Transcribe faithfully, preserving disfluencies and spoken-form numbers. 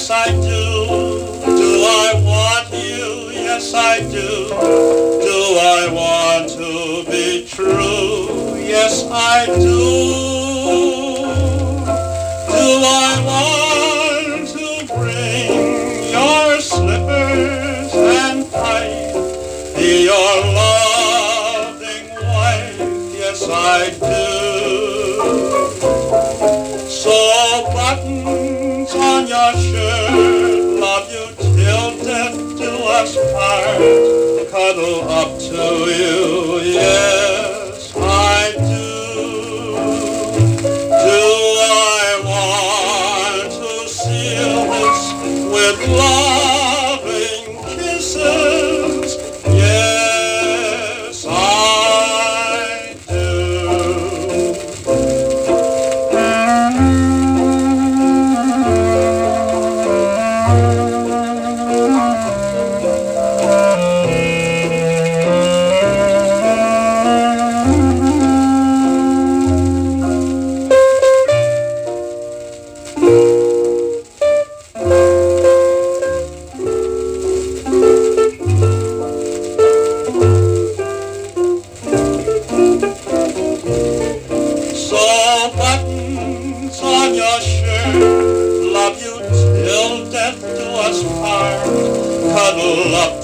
yes I do. Do I want you? Yes I do. Do I want to be true? Yes I do. Do I want to bring your slippers and pipe, be your loving wife? Yes I do. So buttons on your shirt, love you till death do us part, cuddle up to you, yes I do. Do I want to seal this with loving kisses? Yes I do. So buttons on your shirt, love you till death do us part, cuddle up